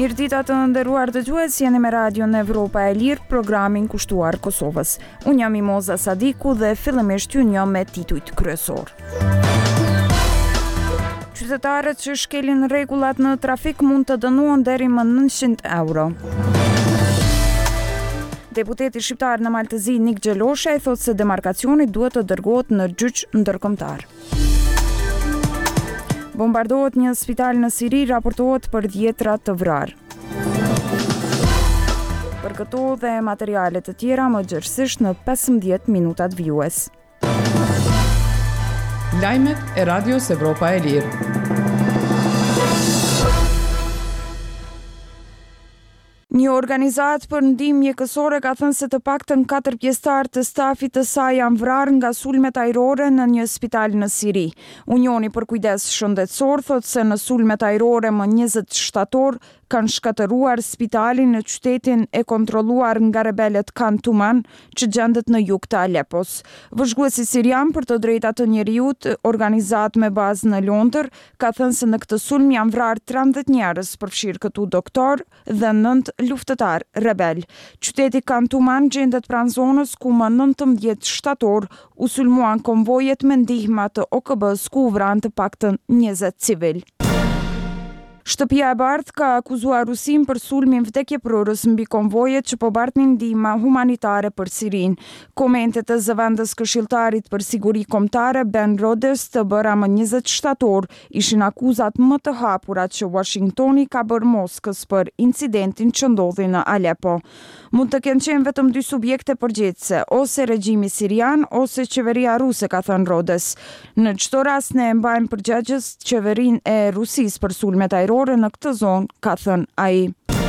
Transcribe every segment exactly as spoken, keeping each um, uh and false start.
Mirëdita të nderuar dëgjues, jeni me Radion Evropa e Lirë, programin kushtuar Kosovës. Unë jam Imoza Sadiku dhe fillimisht ju njoh me titujt kryesor. Qytetarët që shkelin rregullat në trafik mund të dënohen deri më nëntëqind euro. Deputeti shqiptar në Maltëzi Nik Xhelosha i thotë se demarkacioni duhet të dërgohet në gjyq ndërkombëtar. Bombardohet një spital në Siri, raportohet për dhjetra të vrarë. Për këto dhe materiale të tjera më gjerësisht në pesëmbëdhjetë minutat vijues. Lajmet e Radios Evropa e Lirë. Një organizatë për ndihmë mjekësore ka thënë se të paktën katër pjesëtar të stafit të saj janë vrarë nga sulmet ajrore në një spital në Siri. Unioni për kujdes shëndetësor thotë se në sulmet ajrore më njëzet shtator kanë shkatëruar spitalin në qytetin e kontrolluar nga rebelët Kan Tuman, që gjendet në jug të Alepos. Vëzhguesi sirian për të drejtat të njeriut, organizatë me bazë në Londër, ka thënë se në këtë sulm janë vrarë tridhjetë njerëz, përfshirë këtu doktor dhe nëntë luftëtar rebel. Qyteti Kan Tuman gjendet pranë zonës ku më nëntëmbëdhjetë shtator u sulmuan konvojet me ndihma të O K B-s ku u vranë të paktën njëzet civil. Shtëpia e Bardhë ka akuzuar Rusin për sulmin vdekjeprorës mbi konvojet që po bartnin ndihma humanitare për Sirin. Komentet e zëvendës këshilltarit për siguri kombëtare Ben Rhodes të bëra më njëzet shtator ishin akuzat më të hapura që Washingtoni ka bërë Moskës për incidentin që ndodhi në Alepo. Mund të kenë qenë vetëm dy subjekte përgjegjëse, ose regjimi sirian ose qeveria ruse, ka thënë Rhodes. Në çdo rast ne e mbajmë përgjegjës qeverinë e Rusisë për sulmet ajrore në këtë zonë, ka thënë ai.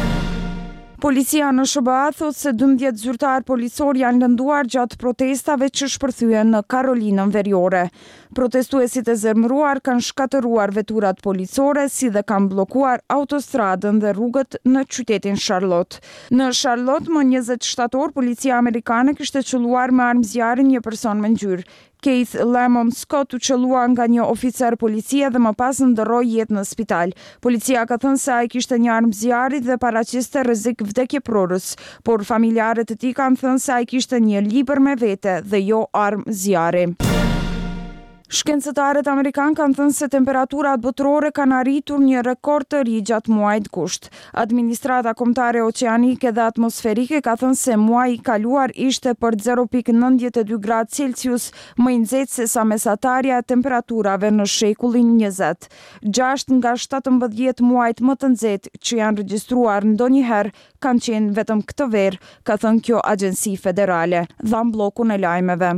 Policia në S B A thotë se dymbëdhjetë zyrtar policor janë lënduar gjatë protestave që shpërthyen në Karolinën Veriore. Protestuesit e zemëruar kanë shkatëruar veturat policore, si dhe kanë bllokuar autostradën dhe rrugët në qytetin Charlotte. Në Charlotte, më njëzet shtator, policia amerikane kishte qelluar me armë zjarri një person me ngjyrë. Keith Lemon Scott u qellua nga një oficer policie dhe më pas ndërroi jetë në spital. Policia ka thënë se ai kishte një armë zjarri dhe paraqiste rrezik vdekjeprorës, por familjarët e tij kanë thënë se ai kishte një libër me vete dhe jo armë zjarri. Shkencëtarët amerikanë kanë thënë se temperaturat botërore kanë arritur një rekord të ri gjatë muajit gusht. Administrata kombëtare oqeanike dhe atmosferike ka thënë se muaji i kaluar ishte për zero pikë nëntëdhjetë e dy gradë Celsius më i nxehtë se sa mesatarja e temperaturave në shekullin njëzet. Gjashtë nga shtatëmbëdhjetë muajt më të nxehtë që janë regjistruar ndonjëherë kanë qenë vetëm këtë verë, ka thënë kjo agjenci federale. Dhan bllokun e lajmeve.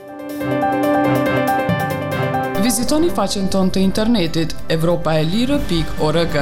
Vizitoni faqen tonë të internetit evropaelire pikë org.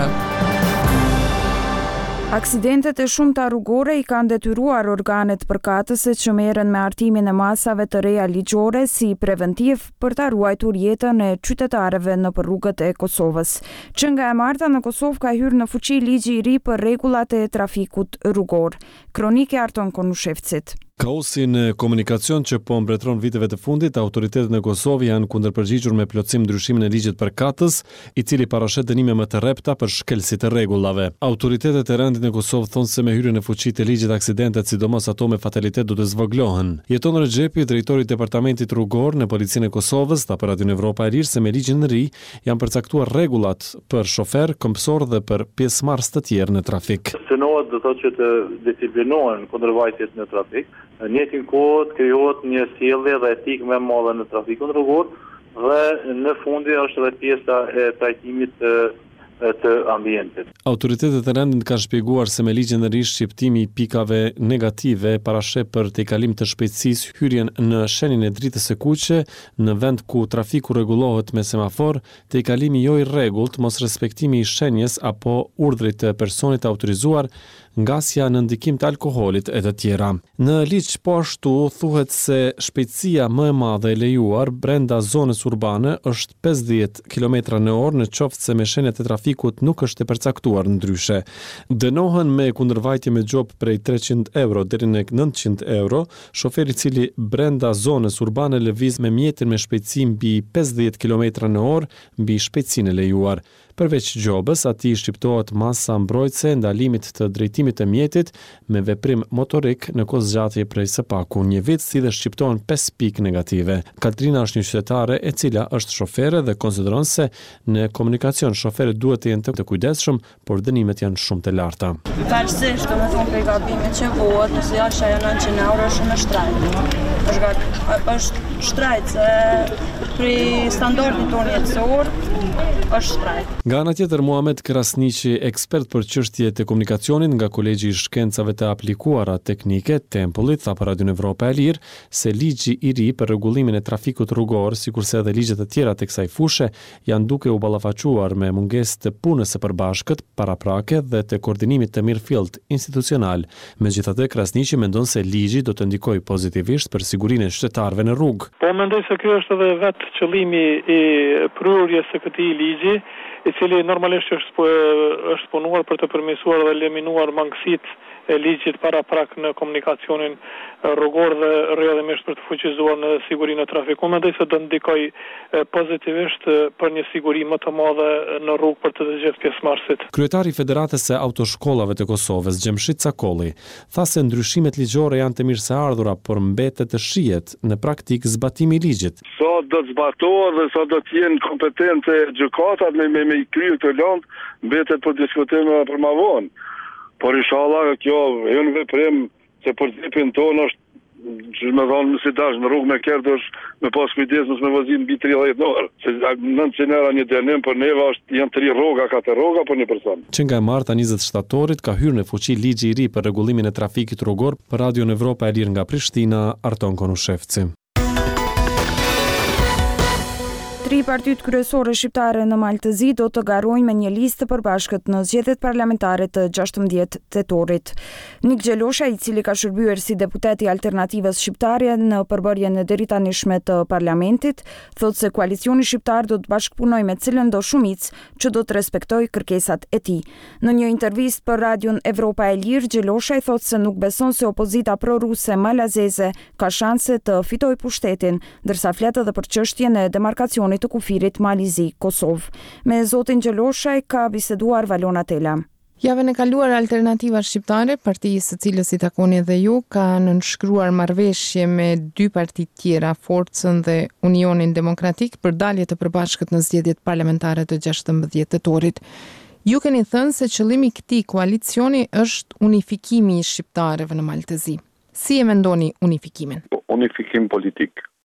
Aksidentet e shumta rrugore i kanë detyruar organet përkatëse që merren me hartimin e masave të reja ligjore si preventiv për ta ruajtur jetën e qytetarëve nëpër rrugët e Kosovës. Që nga e marta në Kosovë ka hyrë në fuqi ligji i ri për rregullat e trafikut rrugor. Kronike Arton Konushevcit. Kaosi në komunikacion që po mbretëron viteve të fundit, autoritetet në Kosovë janë kundërpërgjigjur me plotësim ndryshimin e ligjit përkatës, i cili parashet dënime më të rrepta për shkelësit e rregullave. Autoritetet e rendit në Kosovë thonë se me hyrjen e fuqi të ligjit aksidentet, sidomos ato me fatalitet, do të zvoglohen. Jeton Rexhepi, drejtori i departamentit rrugor në Policinë e Kosovës, ta për Radion Evropa e Lirë, se me ligjin e ri janë përcaktuar rregullat për shofer, këmbësor dhe për pjesëmarrës të tjerë në trafik. Synohet do thotë që të disiplinohen kundërvajtjet në trafik. Në njëjtin kohë krijohet një sjellje dhe etikë më e madhe në trafikun rrugor dhe në fundi është edhe pjesa e trajtimit të, të ambientit. Autoritetet e rendit kanë shpjeguar se me ligjin e ri shqiptimi i pikave negative parasheh për tejkalim të shpejtësisë, hyrjen në shenjën e dritës së kuqe në vend ku trafiku rregullohet me semafor, tejkalimi jo i rregullt, mos respektimi i shenjës apo urdhrit të personit autorizuar, ngasja në ndikim të alkoholit e të tjera. Në ligj po ashtu thuhet se shpejtësia më e madhe e lejuar brenda zonës urbane është pesëdhjetë kilometra në orë, në qoftë se me shenjat e trafikut nuk është e përcaktuar ndryshe. Dënohen me kundërvajtje me gjop prej treqind euro deri në nëntëqind euro shoferi i cili brenda zonës urbane lëviz me mjetin me shpejtësi mbi pesëdhjetë kilometra në orë mbi shpejtësinë e lejuar. Përveç gjobës, atij shqiptohet masa mbrojtëse e ndalimit të drejtimit të mjetit me veprim motorik në kohë zgjatje prej së paku një vit, si dhe shqiptohen pesë pikë negative. Katrina është një qytetare e cila është shofere dhe konsideron se në komunikacion shoferët duhet të jenë të kujdesshëm, por dënimet janë shumë të larta. Varësisht, domethënë prej gabimit që bëhet, nëse jashtë ajo nëntëqind euro është në shtrajt. Është është shtrajt se prej standardit tonë jetësor është shtrajt. Nga ana tjetër, Muhamet Krasniqi, ekspert për çështje të komunikacionit nga Kolegji i Shkencave të Aplikuara Teknike, Tempullit, tha për Radion Evropa e Lirë se ligji i ri për rregullimin e trafikut rrugor, sikurse edhe ligjet e tjera të kësaj fushe, janë duke u ballafaquar me mungesë të punës së përbashkët, paraprake dhe të koordinimit të mirëfillt institucional. Megjithatë, Krasniqi mendon se ligji do të ndikojë pozitivisht për sigurinë e qytetarëve në rrugë. Po mendoj se ky është edhe vetë qëllimi i prurjes së këtij ligji, i cili normalisht është është punuar për të përmirësuar dhe eliminuar mangësitë e ligjit paraprak në komunikacionin rrugor dhe rrjedhimisht për të fuqizuar në sigurinë e trafikut. Mendoj se do ndikojë pozitivisht për një siguri më të madhe në rrugë për të gjithë pjesëmarrësit. Kryetari i Federatës së Autoshkollave të Kosovës, Xhemshit Cakolli, tha se ndryshimet ligjore janë të mirëseardhura, por mbetet të shihet në praktikë zbatimi i ligjit. Sa do të zbatohet dhe sa do të jenë kompetente gjykatat me me, me kryer këtë lëndë, mbetet për diskutim për më vonë. Por inshallah kjo e në veprim se përzipin tonë është, që me thonë, mësi dash në rrugë me kërë është me pas kujdes mësë me vëzim mbi tridhjetë orë. Se nëntëqind euro një dënim për neve është janë tri rroga, katër rroga për një person. Që nga marta njëzet shtatorit ka hyrë në fuqi ligji i ri për rregullimin e trafikit rrugor. Për Radion Evropa e Lirë nga Prishtina, Arton Konushevci. Tri partitë kryesore shqiptare në Maltëzi do të garojnë me një listë të përbashkët në zgjedhjet parlamentare të gjashtëmbëdhjetë tetorit. Nik Gjelosha, i cili ka shërbyer si deputet i Alternativës Shqiptare në përbërjen e deritanishme të parlamentit, thotë se koalicioni shqiptar do të bashkëpunojë me cilën do shumicë që do të respektojë kërkesat e tij. Në një intervistë për Radion Evropa e Lirë, Gjelosha i thotë se nuk beson se opozita proruse malazeze ka shanse të fitojë pushtetin, ndërsa flet edhe për çështjen e demarkacionit të kufirit Malizi-Kosovë. Me zotin Gjeloshaj ka biseduar Valona Tela. Javën e kaluar Alternativa Shqiptare, parti së cilës i takoni edhe ju, ka nënshkruar marrëveshje me dy parti tjera, Forcën dhe Unionin Demokratik, për dalje të përbashkët në zgjedhjet parlamentare të gjashtëmbëdhjetë tetorit. Ju keni thënë se qëllimi i këtij koalicioni është unifikimi i shqiptarëve në Maltëzi. Si e mendoni unifikimin? Unifikim politik.